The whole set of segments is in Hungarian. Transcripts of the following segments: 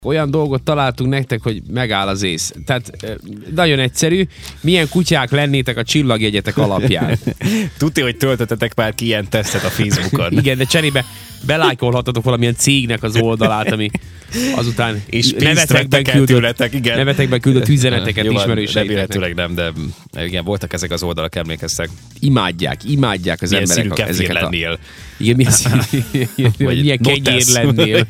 Olyan dolgot találtunk nektek, hogy megáll az ész. Tehát nagyon egyszerű. Milyen kutyák lennétek a csillagjegyetek alapján? Tudja, hogy töltöttetek már ki ilyen tesztet a Facebookon. Igen, de cserébe belájkolhatatok valamilyen cégnek az oldalát, ami azután és nevetekben küldött üzeneteket ismerőseiteknek. Remélhetőleg nem, de igen, voltak ezek az oldalak, emlékeztek. Imádják az milyen emberek ezeket lennél. Igen, milyen kenyér lennél.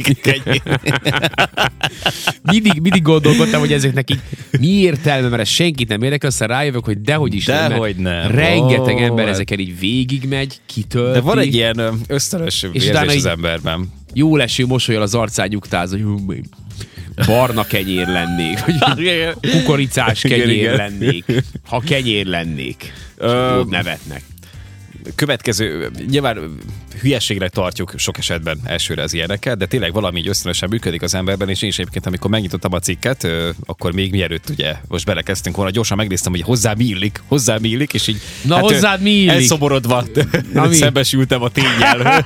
mindig gondolkodtam, hogy ezeknek így mi értelme, mert ez senkit nem érdekel, aztán rájövök, hogy dehogy is nem. Rengeteg ember ezeken így végigmegy, kitölti. De van egy ilyen ösztönös érzés az emberben. Jó leső mosolyal az arcán nyugtáz, hogy barna kenyér lennék, vagy kukoricás kenyér lennék, ha kenyér lennék. Nevetnek. Következő, nyilván hülyeségre tartjuk sok esetben elsőre az ilyeneket, de tényleg valami így ösztönösen működik az emberben, és én is egyébként, amikor megnyitottam a cikket, akkor még mielőtt ugye most belekezdtünk volna, gyorsan megnéztem, hogy hozzám illik, és így na, hát hozzád mi illik? Elszomorodva szembesültem a tényel.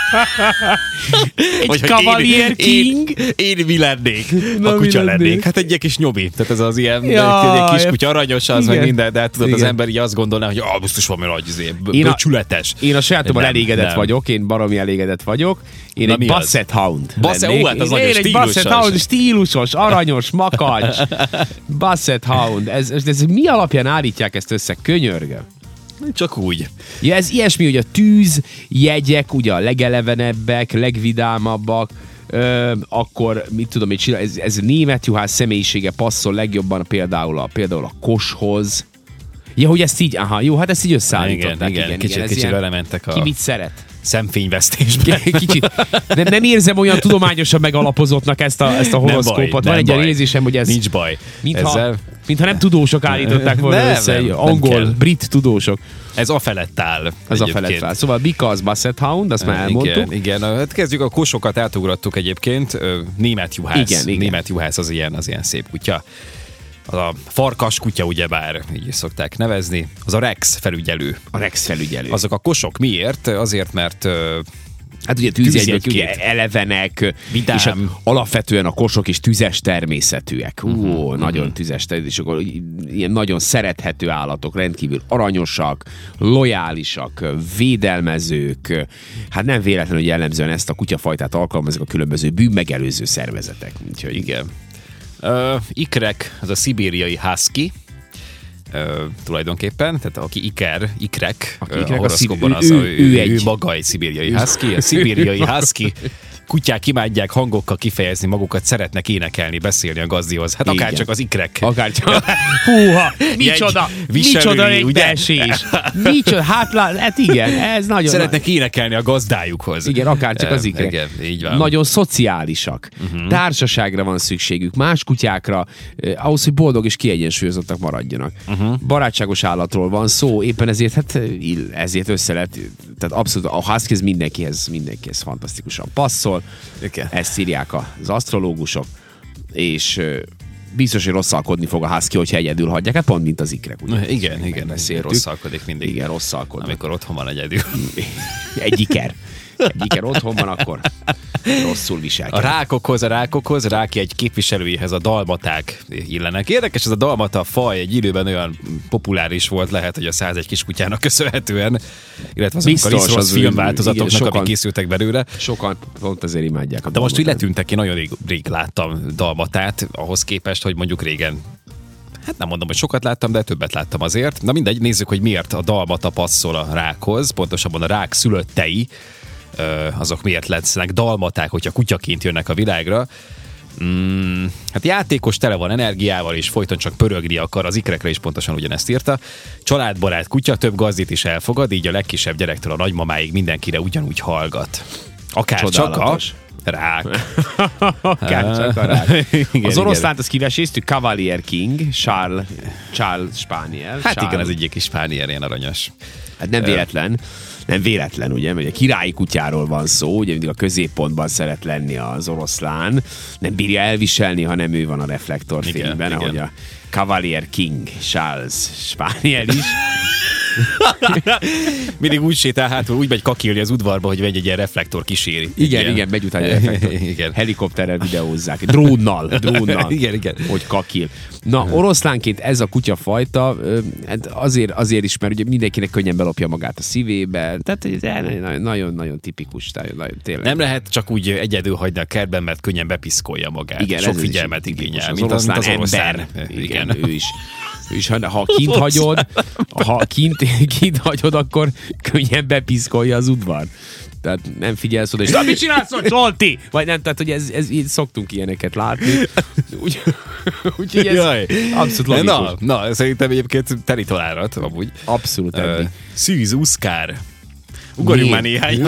Egy Cavalier King? Én mi lennék? A kutya lennék. Hát egy kis nyomi. Tehát ez az ilyen kis kutya aranyos, az meg minden, de hát tudod, az ember így azt gondolná, hogy biztos van mert csületes. Én a sajátommal elégedett vagyok, én baromi elégedett vagyok. Én egy Basset Hound. Hát az nagyon egy Basset Hound, stílusos, aranyos, makacs. Basset Hound. Ez mi alapján állítják ezt össze? Könyörgöm. Csak úgy. Ja, ez ilyesmi, hogy a tűzjegyek ugye a legelevenebbek, legvidámabbak, akkor mit tudom, ez német juhász személyisége passzol legjobban például a Koshoz. Ja, hogy ezt így, jó, hát ezt így összeállították. Igen, kicsit belementek a... Ki mit szeret? Szemfényvesztésbe. Kicsit. Nem érzem olyan tudományosan megalapozottnak ezt a horoszkópot. Van egy ilyen érzésem, hogy ez... Nincs baj. Mintha nem tudósok állították volna össze. Angol, brit tudósok. Ez afelett áll. Ez afelett áll. Szóval Because Basset Hound, azt már elmondtuk. Igen. Hát kezdjük, a kosokat átugrattuk egyébként. Német juhász. Igen. Német juhász az ilyen szép kutya. Az a farkas kutya, ugyebár, így is szokták nevezni, az a Rex felügyelő. Azok a kosok miért? Azért, mert... Hát ugye tűzjegyek, ugye elevenek, vidám. És alapvetően a kosok is tüzes természetűek. Nagyon tüzes természetűek, ilyen nagyon szerethető állatok, rendkívül aranyosak, lojálisak, védelmezők. Hát nem véletlenül, hogy jellemzően ezt a kutyafajtát alkalmazik a különböző bűnmegelőző szervezetek. Úgyhogy igen. Ikrek, az a szibériai husky, tulajdonképpen, tehát aki ikrek, a horoszkópban ő maga egy szibériai husky, a szibériai husky kutyák imádják hangokkal kifejezni magukat, szeretnek énekelni, beszélni a gazdihoz. Hát akárcsak az ikrek. Akárcsak. Húha, micsoda egybeesés. Hát igen, ez nagyon... Szeretnek énekelni a gazdájukhoz. Igen, akárcsak az ikrek. Igen, így van. Nagyon szociálisak. Társaságra van szükségük, más kutyákra, ahhoz, hogy boldog és kiegyensúlyozottak maradjanak. Barátságos állatról van szó, éppen ezért, ezért össze lehet, tehát abszolút a husky mindenkihez fantasztikusan passzol. Okay. Ezt írják az asztrológusok, és biztos, hogy rosszalkodni fog a husky, hogyha egyedül hagyják, hát pont mint az ikrek. Ugye? Igen, rosszalkodik mindig. Igen, rosszalkodnak. Amikor otthon van egyedül. Egy iker otthon van, akkor rosszul viselkedik. A rákokhoz, rákjegy képviselőihez a dalmaták illenek. Érdekes, ez a dalmata faj egy időben olyan populáris volt, lehet, hogy a 101 kiskutyának köszönhetően, illetve azok a filmváltozatoknak, amik készültek belőle. Sokan pont azért imádják a de most úgy letűntek, én nagyon rég láttam dalmatát, ahhoz képest, hogy mondjuk régen, hát nem mondom, hogy sokat láttam, de többet láttam azért. Na mindegy, nézzük, hogy miért a dalmata passzol a rákhoz, pontosabban a rák szülöttei, azok miért lesznek dalmaták, hogyha kutyaként jönnek a világra. Hát játékos, tele van energiával, és folyton csak pörögni akar, az ikrekre is pontosan ugyanezt írta. Családbarát kutya, több gazdit is elfogad, így a legkisebb gyerektől a nagymamáig mindenkire ugyanúgy hallgat. Akár csak a rák. Akár csak a rák. Az oroszlánt, azt kiveséztük, Cavalier King, Charles Spaniel. Hát igen, ez egy kis spániel, ilyen aranyos. Hát nem véletlen, ugye, mert a királyi kutyáról van szó, ugye mindig a középpontban szeret lenni az oroszlán, nem bírja elviselni, hanem ő van a reflektorfényben, ahogy a Cavalier King, Charles Spaniel is. Mindig úgy sétál hátul, úgy megy kakilni az udvarba, hogy egy ilyen reflektor kíséri. Igen, megy utána a reflektor. Igen. Helikopterrel videózzák. Drónnal. Igen. Hogy kakil. Na, oroszlánként ez a kutyafajta azért is, mert ugye mindenkinek könnyen belopja magát a szívébe. Tehát nagyon tipikus. Tényleg. Nem lehet csak úgy egyedül hagyni a kertben, mert könnyen bepiszkolja magát. Igen, sok figyelmet igényel, mint az ember. Igen. Ő is, ha kint hagyod, akkor könnyen bepiszkolja az udvar. Tehát nem figyelsz oda, és mit csinálsz, Zsolti? Vagy nem, tehát hogy így szoktunk ilyeneket látni. Úgyhogy ez abszolút logikus. Na, szerintem egyébként teli találat, amúgy. Abszolút eddig. Szűz, uszkár. Ugorjunk már néhány.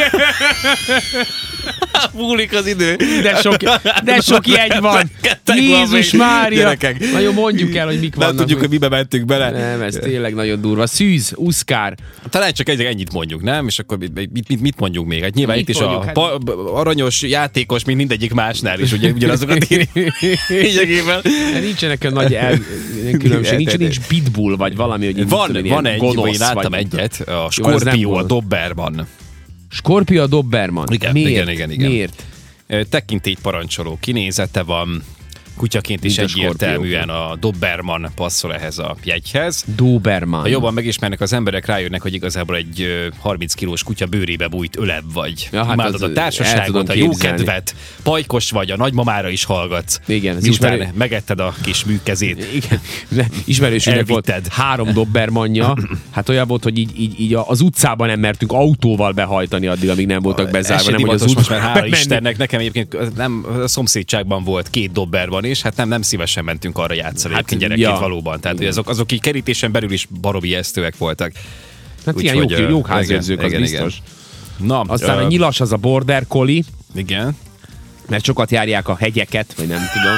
Múlik az idő. De sok jegy van. Jézus Mária. Nagyon mondjuk el, hogy mik vannak. Nem tudjuk, hogy mibe mentünk bele. Nem, ez tényleg nagyon durva. Szűz, uszkár. Talán csak ennyit mondjuk, nem? És akkor mit mondjuk még? Hát nyilván itt is aranyos, játékos, mint mindegyik másnál is, ugye ugyanazokat írjuk. Nincsenek nagy különbség. Nincs pitbull, vagy valami, hogy van egy, én láttam egyet, a Scorpio, a Doberman. Scorpio, a Doberman. Igen. Miért? Tekintélyt parancsoló kinézete van, kutyaként is egyértelműen a Doberman passzol ehhez a jegyhez. Doberman. Ha jobban megismernek az emberek, rájönnek, hogy igazából egy 30 kilós kutya bőrébe bújt ölebb vagy. Ja, hát imádod a társaságot, a jókedvet, pajkos vagy, a nagymamára is hallgatsz. Igen, miután megetted a kis műkezét. Igen. Ismerősünknek volt 3 Dobermanja. Hát olyan volt, hogy így az utcában nem mertünk autóval behajtani addig, amíg nem voltak bezárva. Nem, hogy az most már hála Istennek, nekem egyébként nem, a szomszédságban volt 2 Doberman, és hát nem szívesen mentünk arra játszani, hát, gyerekként valóban. Tehát hogy azok így kerítésen belül is baromi ijesztőek voltak. Hát ilyen jók házőrzők, az biztos. Na, aztán a nyilas az a border collie. Igen. Mert sokat járják a hegyeket, vagy nem tudom.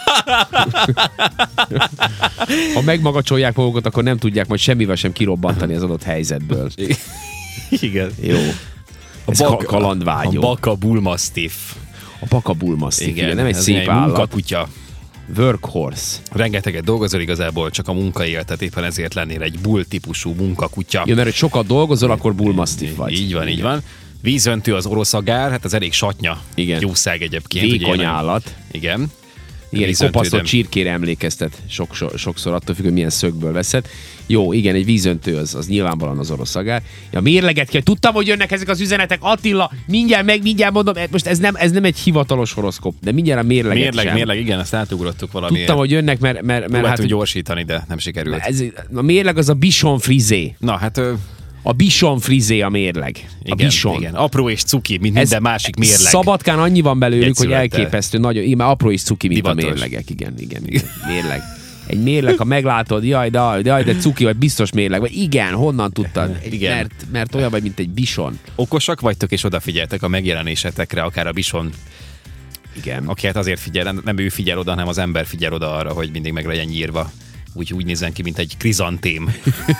Ha megmagacsolják magukat, akkor nem tudják majd semmivel sem kirobbantani az adott helyzetből. Igen. Jó. Ez kalandvágyó. A Baka Bull Mastiff. A Baka Bull Mastiff, igen, nem egy szép állat. Munkakutya. Workhorse. Rengeteget dolgozol, igazából csak a munka él, tehát éppen ezért lennél egy bull típusú munkakutya. Jó, mert hogy sokat dolgozol, akkor Bull Mastiff vagy. Így van. Vízöntő az orosz agár, hát az elég satnya. Igen. Jószág egyébként. Vékony állat. Igen. Igen, egy kopasztott csirkére emlékeztet sokszor, attól függ, hogy milyen szögből veszed. Jó, igen, egy vízöntő az nyilvánvalóan az orosz agár. Ja, mérleget kell. Tudtam, hogy jönnek ezek az üzenetek. Attila, mindjárt mondom, most ez nem egy hivatalos horoszkóp, de mindjárt a mérleget Mérleg, igen, azt átugrottuk valamiért. Tudtam, hogy jönnek, mert hát gyorsítani, de nem sikerült. A mérleg az a Bichon Frisé. Na, hát... A Bichon Frisé a mérleg. Igen. Apró és cuki, mint minden másik mérleg. Szabadkán annyi van belőlük, hogy elképesztő. Nagyon, igen, apró és cuki, mint divatos. A mérlegek. Igen. Mérleg. Egy mérleg, ha meglátod, jaj, de cuki vagy, biztos mérleg. Vagy igen, honnan tudtad? Igen. Mert olyan vagy, mint egy Bichon. Okosak vagytok, és odafigyeltek a megjelenésetekre, akár a Bichon. Igen. Aki hát azért figyel, nem ő figyel oda, hanem az ember figyel oda arra, hogy mindig meg legyen nyírva. Úgy nézzen ki, mint egy krizantém.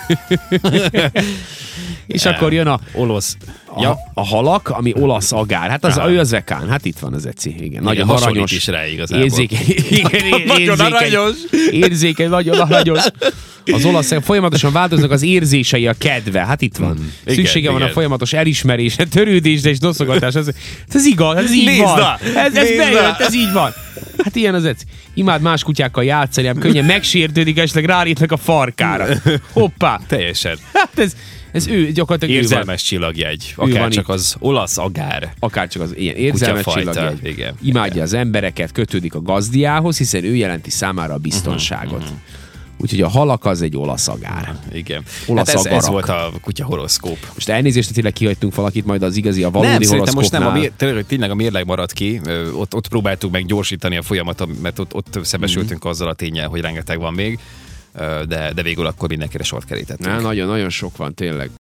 És akkor jön a halak, ami olasz agár. Hát ő az vekán. Hát itt van az eci. Igen. Nagyon aranyos. Is rá igazából. Nagyon aranyos. Érzékeny, nagyon aranyos. Az olasz folyamatosan változnak az érzései, a kedve. Hát itt van. Szüksége van a folyamatos elismerésre, törődésre és noszogatásra. Ez igaz, ez így van. Ez bejött, ez így van. Hát ilyen az eci. Imád más kutyákkal játszani, ám könnyen megsértődik, esetleg rálépnek a farkára. Hoppá. Teljesen. Hát ez ő gyakorlatilag érzelmes csillagjegy. Akár csak az olasz agár. Akár csak az ilyen érzelmes csillagjegy. Igen. Imádja az embereket, kötődik a gazdiához, hiszen ő jelenti számára a biztonságot. Úgyhogy a halak az egy olasz agár. Igen. Olasz hát ez volt a kutya horoszkóp. Most elnézést, hogy tényleg kihagytunk valakit, majd az igazi, a valódi horoszkópnál. Most nem, tényleg a mérleg maradt ki. Ott próbáltuk meg gyorsítani a folyamatot, mert ott szembesültünk azzal a ténnyel, hogy rengeteg van még. De végül akkor mindenkire sort kerítettünk. Nagyon-nagyon sok van, tényleg.